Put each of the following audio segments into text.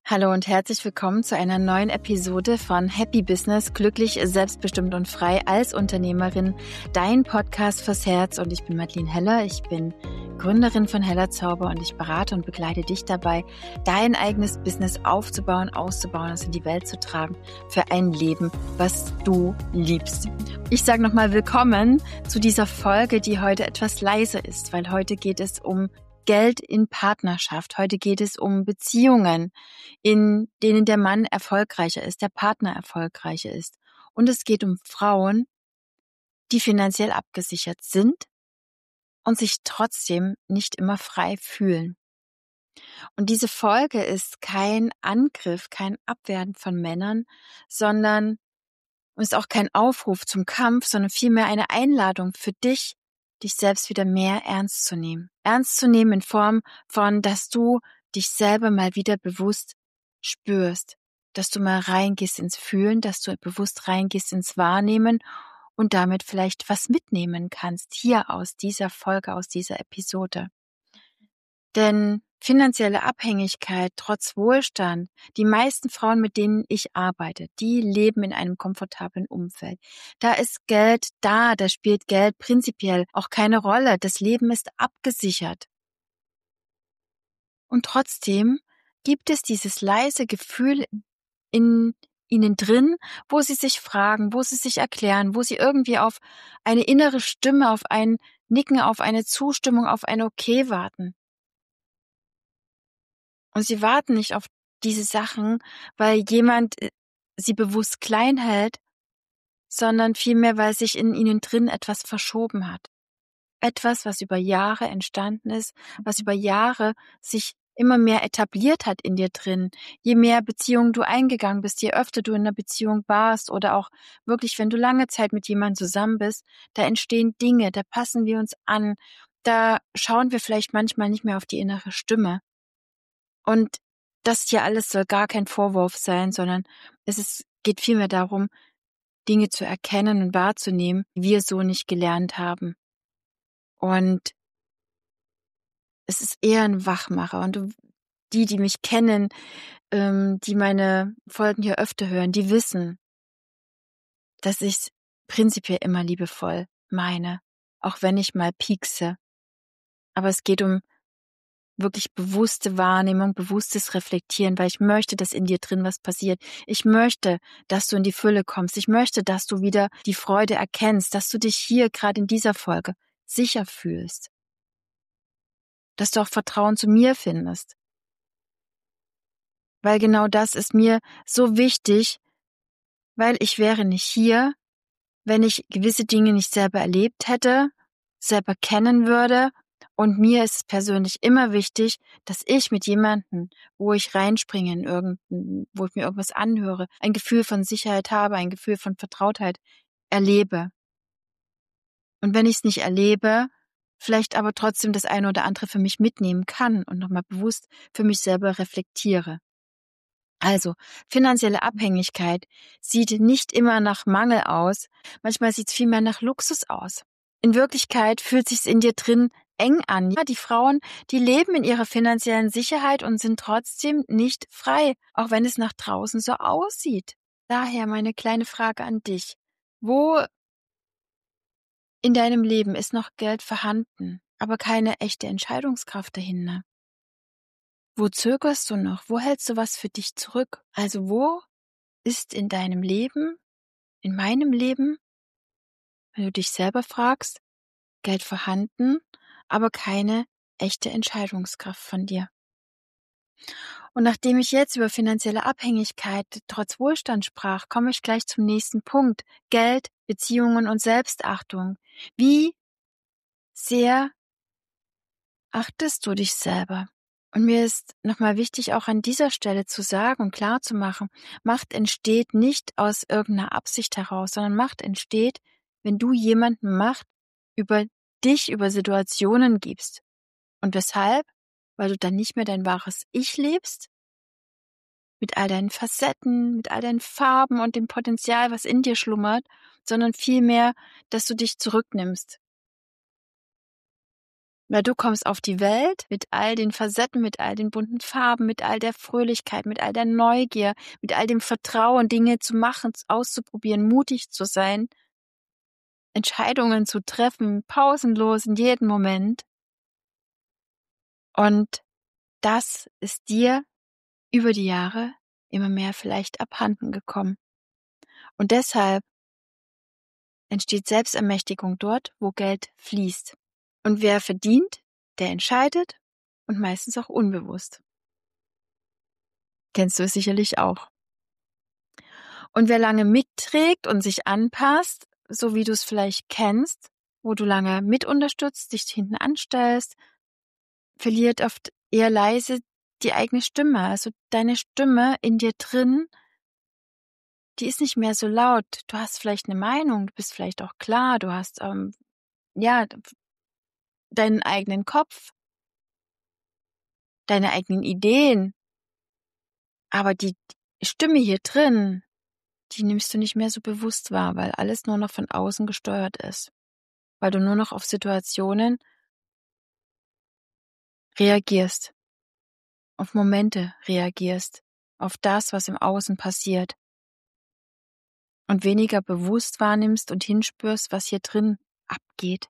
Hallo und herzlich willkommen zu einer neuen Episode von Happy Business, glücklich, selbstbestimmt und frei als Unternehmerin, dein Podcast fürs Herz. Und ich bin Madeleine Heller, ich bin Gründerin von Heller Zauber und ich berate und begleite dich dabei, dein eigenes Business aufzubauen, auszubauen, es in die Welt zu tragen für ein Leben, was du liebst. Ich sage nochmal willkommen zu dieser Folge, die heute etwas leiser ist, weil heute geht es um Geld in Partnerschaft. Heute geht es um Beziehungen, in denen der Mann erfolgreicher ist, der Partner erfolgreicher ist. Und es geht um Frauen, die finanziell abgesichert sind und sich trotzdem nicht immer frei fühlen. Und diese Folge ist kein Angriff, kein Abwerten von Männern, sondern ist auch kein Aufruf zum Kampf, sondern vielmehr eine Einladung für dich, dich selbst wieder mehr ernst zu nehmen. Ernst zu nehmen in Form von, dass du dich selber mal wieder bewusst spürst, dass du mal reingehst ins Fühlen, dass du bewusst reingehst ins Wahrnehmen und damit vielleicht was mitnehmen kannst hier aus dieser Folge, aus dieser Episode. Denn finanzielle Abhängigkeit trotz Wohlstand, die meisten Frauen, mit denen ich arbeite, die leben in einem komfortablen Umfeld. Da ist Geld da spielt Geld prinzipiell auch keine Rolle. Das Leben ist abgesichert. Und trotzdem gibt es dieses leise Gefühl in ihnen drin, wo sie sich fragen, wo sie sich erklären, wo sie irgendwie auf eine innere Stimme, auf ein Nicken, auf eine Zustimmung, auf ein Okay warten. Und sie warten nicht auf diese Sachen, weil jemand sie bewusst klein hält, sondern vielmehr, weil sich in ihnen drin etwas verschoben hat. Etwas, was über Jahre entstanden ist, was über Jahre sich immer mehr etabliert hat in dir drin. Je mehr Beziehungen du eingegangen bist, je öfter du in einer Beziehung warst oder auch wirklich, wenn du lange Zeit mit jemandem zusammen bist, da entstehen Dinge, da passen wir uns an, da schauen wir vielleicht manchmal nicht mehr auf die innere Stimme. Und das hier alles soll gar kein Vorwurf sein, sondern geht vielmehr darum, Dinge zu erkennen und wahrzunehmen, die wir so nicht gelernt haben. Und es ist eher ein Wachmacher. Und die mich kennen, die meine Folgen hier öfter hören, die wissen, dass ich es prinzipiell immer liebevoll meine, auch wenn ich mal piekse. Aber es geht um wirklich bewusste Wahrnehmung, bewusstes Reflektieren, weil ich möchte, dass in dir drin was passiert. Ich möchte, dass du in die Fülle kommst. Ich möchte, dass du wieder die Freude erkennst, dass du dich hier gerade in dieser Folge sicher fühlst. Dass du auch Vertrauen zu mir findest. Weil genau das ist mir so wichtig, weil ich wäre nicht hier, wenn ich gewisse Dinge nicht selber erlebt hätte, selber kennen würde. Und mir ist es persönlich immer wichtig, dass ich mit jemandem, wo ich reinspringe wo ich mir irgendwas anhöre, ein Gefühl von Sicherheit habe, ein Gefühl von Vertrautheit erlebe. Und wenn ich es nicht erlebe, vielleicht aber trotzdem das eine oder andere für mich mitnehmen kann und nochmal bewusst für mich selber reflektiere. Also, finanzielle Abhängigkeit sieht nicht immer nach Mangel aus, manchmal sieht es vielmehr nach Luxus aus. In Wirklichkeit fühlt sich's in dir drin eng an. Ja, die Frauen, die leben in ihrer finanziellen Sicherheit und sind trotzdem nicht frei, auch wenn es nach draußen so aussieht. Daher meine kleine Frage an dich. Wo in deinem Leben ist noch Geld vorhanden, aber keine echte Entscheidungskraft dahinter? Wo zögerst du noch? Wo hältst du was für dich zurück? Also wo ist in deinem Leben, in meinem Leben, wenn du dich selber fragst, Geld vorhanden, aber keine echte Entscheidungskraft von dir? Und nachdem ich jetzt über finanzielle Abhängigkeit trotz Wohlstand sprach, komme ich gleich zum nächsten Punkt. Geld, Beziehungen und Selbstachtung. Wie sehr achtest du dich selber? Und mir ist nochmal wichtig, auch an dieser Stelle zu sagen und klar zu machen, Macht entsteht nicht aus irgendeiner Absicht heraus, sondern Macht entsteht, wenn du jemandem Macht über dich, über Situationen gibst. Und weshalb? Weil du dann nicht mehr dein wahres Ich lebst, mit all deinen Facetten, mit all deinen Farben und dem Potenzial, was in dir schlummert, sondern vielmehr, dass du dich zurücknimmst. Weil du kommst auf die Welt mit all den Facetten, mit all den bunten Farben, mit all der Fröhlichkeit, mit all der Neugier, mit all dem Vertrauen, Dinge zu machen, auszuprobieren, mutig zu sein, Entscheidungen zu treffen, pausenlos in jedem Moment. Und das ist dir über die Jahre immer mehr vielleicht abhanden gekommen. Und deshalb entsteht Selbstermächtigung dort, wo Geld fließt. Und wer verdient, der entscheidet und meistens auch unbewusst. Kennst du es sicherlich auch. Und wer lange mitträgt und sich anpasst, so wie du es vielleicht kennst, wo du lange mit unterstützt, dich hinten anstellst, verliert oft eher leise die eigene Stimme. Also deine Stimme in dir drin, die ist nicht mehr so laut. Du hast vielleicht eine Meinung, du bist vielleicht auch klar, du hast deinen eigenen Kopf, deine eigenen Ideen. Aber die Stimme hier drin, die nimmst du nicht mehr so bewusst wahr, weil alles nur noch von außen gesteuert ist. Weil du nur noch auf Situationen reagierst, auf Momente reagierst, auf das, was im Außen passiert. Und weniger bewusst wahrnimmst und hinspürst, was hier drin abgeht.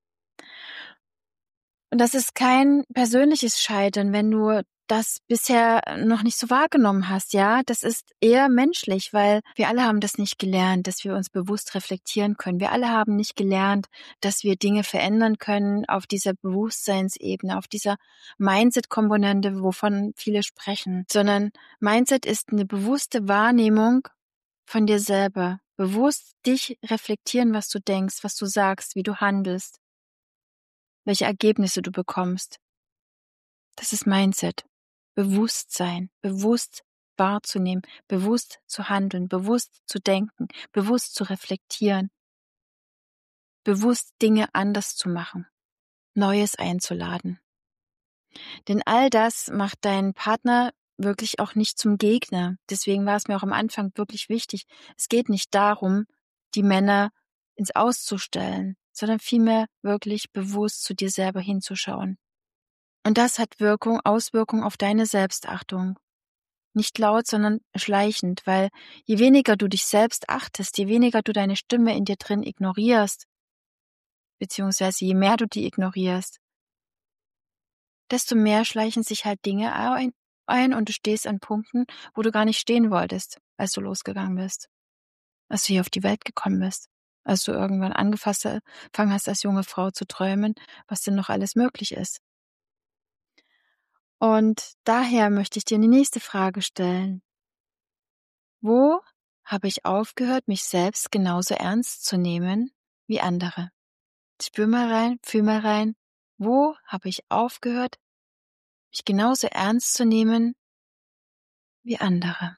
Und das ist kein persönliches Scheitern, wenn du das bisher noch nicht so wahrgenommen hast, ja. Das ist eher menschlich, weil wir alle haben das nicht gelernt, dass wir uns bewusst reflektieren können. Wir alle haben nicht gelernt, dass wir Dinge verändern können auf dieser Bewusstseinsebene, auf dieser Mindset-Komponente, wovon viele sprechen. Sondern Mindset ist eine bewusste Wahrnehmung von dir selber. Bewusst dich reflektieren, was du denkst, was du sagst, wie du handelst, welche Ergebnisse du bekommst. Das ist Mindset. Bewusstsein, bewusst wahrzunehmen, bewusst zu handeln, bewusst zu denken, bewusst zu reflektieren, bewusst Dinge anders zu machen, Neues einzuladen. Denn all das macht deinen Partner wirklich auch nicht zum Gegner. Deswegen war es mir auch am Anfang wirklich wichtig. Es geht nicht darum, die Männer ins Auszustellen, sondern vielmehr wirklich bewusst zu dir selber hinzuschauen. Und das hat Auswirkung auf deine Selbstachtung. Nicht laut, sondern schleichend, weil je weniger du dich selbst achtest, je weniger du deine Stimme in dir drin ignorierst, beziehungsweise je mehr du die ignorierst, desto mehr schleichen sich halt Dinge ein und du stehst an Punkten, wo du gar nicht stehen wolltest, als du losgegangen bist, als du hier auf die Welt gekommen bist, als du irgendwann angefangen hast, als junge Frau zu träumen, was denn noch alles möglich ist. Und daher möchte ich dir die nächste Frage stellen. Wo habe ich aufgehört, mich selbst genauso ernst zu nehmen wie andere? Spür mal rein, fühl mal rein. Wo habe ich aufgehört, mich genauso ernst zu nehmen wie andere?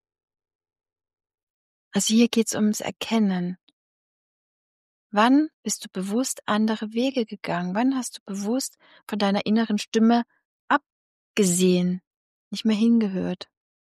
Also hier geht's ums Erkennen. Wann bist du bewusst andere Wege gegangen? Wann hast du bewusst von deiner inneren Stimme abgesehen, nicht mehr hingehört?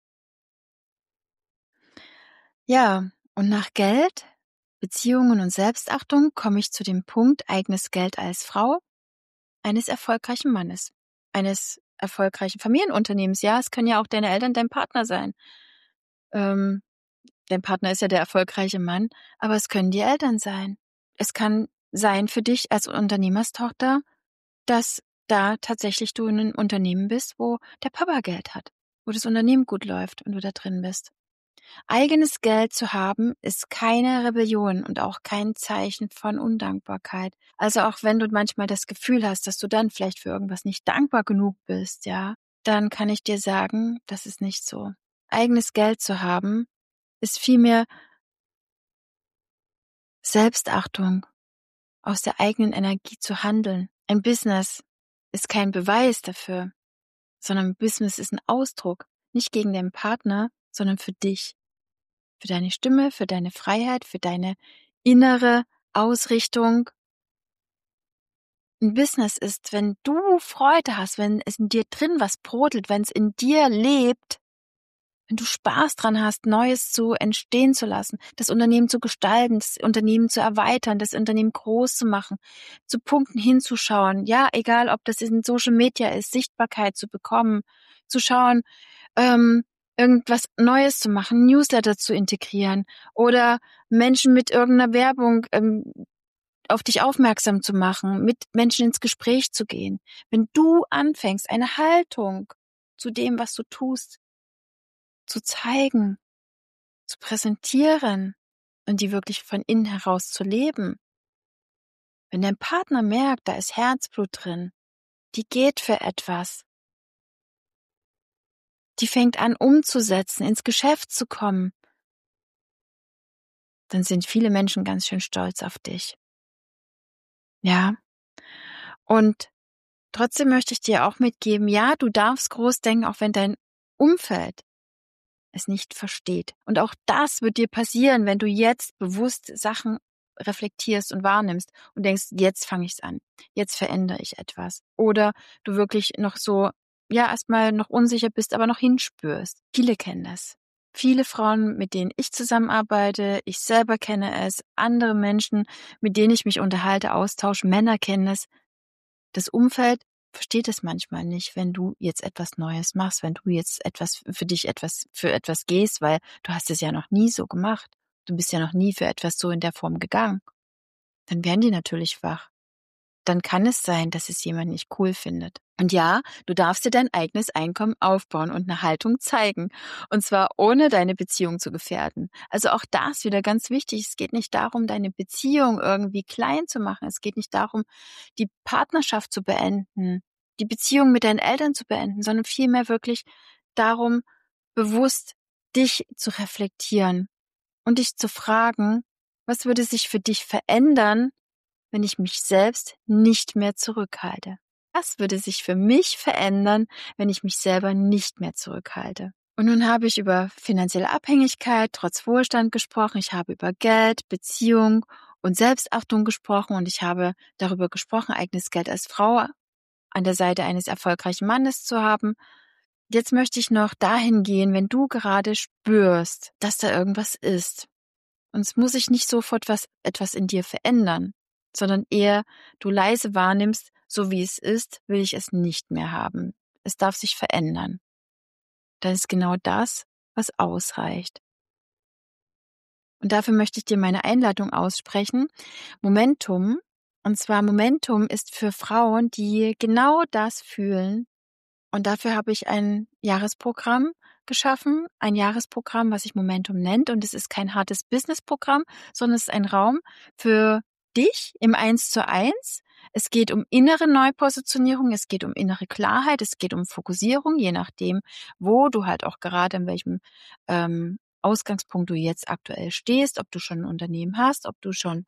Ja, und nach Geld, Beziehungen und Selbstachtung komme ich zu dem Punkt eigenes Geld als Frau eines erfolgreichen Mannes, eines erfolgreichen Familienunternehmens. Ja, es können ja auch deine Eltern, dein Partner sein. Dein Partner ist ja der erfolgreiche Mann, aber es können die Eltern sein. Es kann sein für dich als Unternehmerstochter, dass da tatsächlich du in einem Unternehmen bist, wo der Papa Geld hat, wo das Unternehmen gut läuft und du da drin bist. Eigenes Geld zu haben, ist keine Rebellion und auch kein Zeichen von Undankbarkeit. Also auch wenn du manchmal das Gefühl hast, dass du dann vielleicht für irgendwas nicht dankbar genug bist, ja, dann kann ich dir sagen, das ist nicht so. Eigenes Geld zu haben, ist vielmehr Selbstachtung, aus der eigenen Energie zu handeln. Ein Business ist kein Beweis dafür, sondern Business ist ein Ausdruck, nicht gegen deinen Partner, sondern für dich. Für deine Stimme, für deine Freiheit, für deine innere Ausrichtung. Ein Business ist, wenn du Freude hast, wenn es in dir drin was brodelt, wenn es in dir lebt, wenn du Spaß dran hast, Neues zu entstehen zu lassen, das Unternehmen zu gestalten, das Unternehmen zu erweitern, das Unternehmen groß zu machen, zu Punkten hinzuschauen, ja, egal ob das in Social Media ist, Sichtbarkeit zu bekommen, zu schauen, irgendwas Neues zu machen, Newsletter zu integrieren oder Menschen mit irgendeiner Werbung auf dich aufmerksam zu machen, mit Menschen ins Gespräch zu gehen. Wenn du anfängst, eine Haltung zu dem, was du tust, zu zeigen, zu präsentieren und die wirklich von innen heraus zu leben. Wenn dein Partner merkt, da ist Herzblut drin, die geht für etwas, die fängt an umzusetzen, ins Geschäft zu kommen, dann sind viele Menschen ganz schön stolz auf dich. Ja, und trotzdem möchte ich dir auch mitgeben, ja, du darfst groß denken, auch wenn dein Umfeld es nicht versteht. Und auch das wird dir passieren, wenn du jetzt bewusst Sachen reflektierst und wahrnimmst und denkst, jetzt fange ich's an, jetzt verändere ich etwas. Oder du wirklich noch so, ja, erstmal noch unsicher bist, aber noch hinspürst. Viele kennen das. Viele Frauen, mit denen ich zusammenarbeite, ich selber kenne es, andere Menschen, mit denen ich mich unterhalte, austausche, Männer kennen es. Das Umfeld versteht es manchmal nicht, wenn du jetzt etwas Neues machst, wenn du jetzt für etwas gehst, weil du hast es ja noch nie so gemacht. Du bist ja noch nie für etwas so in der Form gegangen. Dann werden die natürlich wach. Dann kann es sein, dass es jemand nicht cool findet. Und ja, du darfst dir dein eigenes Einkommen aufbauen und eine Haltung zeigen. Und zwar ohne deine Beziehung zu gefährden. Also auch das wieder ganz wichtig. Es geht nicht darum, deine Beziehung irgendwie klein zu machen. Es geht nicht darum, die Partnerschaft zu beenden, die Beziehung mit deinen Eltern zu beenden, sondern vielmehr wirklich darum, bewusst dich zu reflektieren und dich zu fragen, was würde sich für dich verändern, wenn ich mich selbst nicht mehr zurückhalte? Was würde sich für mich verändern, wenn ich mich selber nicht mehr zurückhalte? Und nun habe ich über finanzielle Abhängigkeit trotz Wohlstand gesprochen. Ich habe über Geld, Beziehung und Selbstachtung gesprochen und ich habe darüber gesprochen, eigenes Geld als Frau an der Seite eines erfolgreichen Mannes zu haben. Jetzt möchte ich noch dahin gehen, wenn du gerade spürst, dass da irgendwas ist. Und es muss sich nicht sofort etwas in dir verändern, sondern eher du leise wahrnimmst, so wie es ist, will ich es nicht mehr haben. Es darf sich verändern. Dann ist genau das, was ausreicht. Und dafür möchte ich dir meine Einladung aussprechen. Momentum. Und zwar Momentum ist für Frauen, die genau das fühlen. Und dafür habe ich ein Jahresprogramm geschaffen. Ein Jahresprogramm, was sich Momentum nennt. Und es ist kein hartes Businessprogramm, sondern es ist ein Raum für dich im 1:1. Es geht um innere Neupositionierung, es geht um innere Klarheit, es geht um Fokussierung, je nachdem, wo du halt auch gerade in welchem Ausgangspunkt du jetzt aktuell stehst, ob du schon ein Unternehmen hast, ob du schon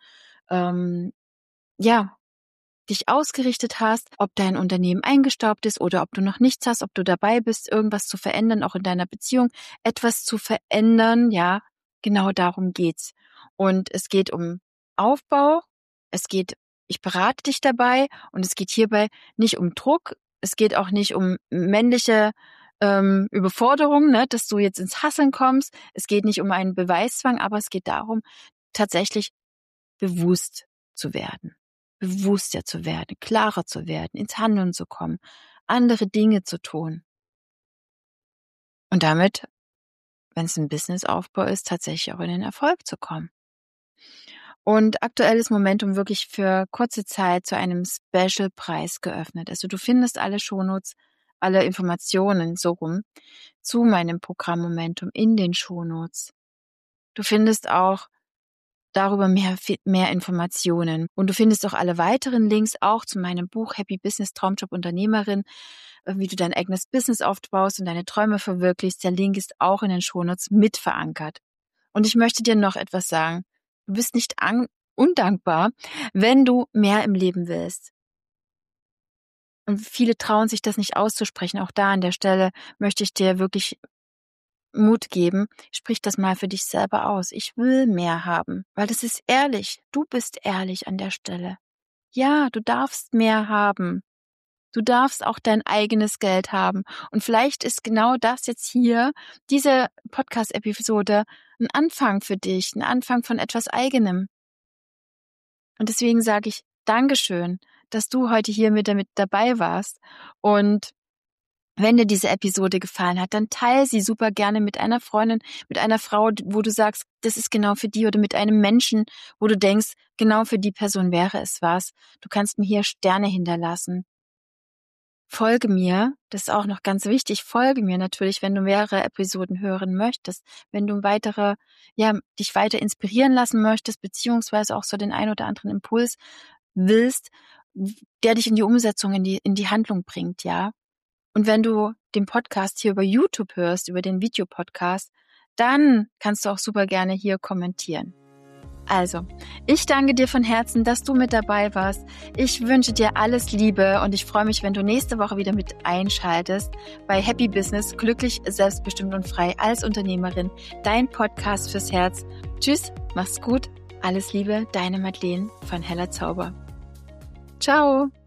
ja dich ausgerichtet hast, ob dein Unternehmen eingestaubt ist oder ob du noch nichts hast, ob du dabei bist, irgendwas zu verändern, auch in deiner Beziehung, etwas zu verändern, ja, genau darum geht's. Und es geht um Aufbau, ich berate dich dabei und es geht hierbei nicht um Druck, es geht auch nicht um männliche Überforderung, ne, dass du jetzt ins Hasseln kommst, es geht nicht um einen Beweiszwang, aber es geht darum, tatsächlich bewusst zu werden, bewusster zu werden, klarer zu werden, ins Handeln zu kommen, andere Dinge zu tun. Und damit, wenn es ein Businessaufbau ist, tatsächlich auch in den Erfolg zu kommen. Und aktuell ist Momentum wirklich für kurze Zeit zu einem Special-Preis geöffnet. Also du findest alle Shownotes, alle Informationen so rum zu meinem Programm Momentum in den Shownotes. Du findest auch darüber mehr Informationen. Und du findest auch alle weiteren Links auch zu meinem Buch Happy Business Traumjob Unternehmerin, wie du dein eigenes Business aufbaust und deine Träume verwirklichst. Der Link ist auch in den Shownotes mit verankert. Und ich möchte dir noch etwas sagen. Du bist nicht undankbar, wenn du mehr im Leben willst. Und viele trauen sich das nicht auszusprechen. Auch da an der Stelle möchte ich dir wirklich Mut geben, sprich das mal für dich selber aus. Ich will mehr haben, weil das ist ehrlich. Du bist ehrlich an der Stelle. Ja, du darfst mehr haben. Du darfst auch dein eigenes Geld haben. Und vielleicht ist genau das jetzt hier, diese Podcast-Episode, ein Anfang für dich, ein Anfang von etwas Eigenem. Und deswegen sage ich Dankeschön, dass du heute hier mit dabei warst. Und wenn dir diese Episode gefallen hat, dann teile sie super gerne mit einer Freundin, mit einer Frau, wo du sagst, das ist genau für die, oder mit einem Menschen, wo du denkst, genau für die Person wäre es was. Du kannst mir hier Sterne hinterlassen. Folge mir, das ist auch noch ganz wichtig, folge mir natürlich, wenn du mehrere Episoden hören möchtest, wenn du dich weiter inspirieren lassen möchtest, beziehungsweise auch so den ein oder anderen Impuls willst, der dich in die Umsetzung, in die Handlung bringt, ja. Und wenn du den Podcast hier über YouTube hörst, über den Videopodcast, dann kannst du auch super gerne hier kommentieren. Also, ich danke dir von Herzen, dass du mit dabei warst. Ich wünsche dir alles Liebe und ich freue mich, wenn du nächste Woche wieder mit einschaltest bei Happy Business, glücklich, selbstbestimmt und frei als Unternehmerin, dein Podcast fürs Herz. Tschüss, mach's gut, alles Liebe, deine Madeleine von Heller Zauber. Ciao!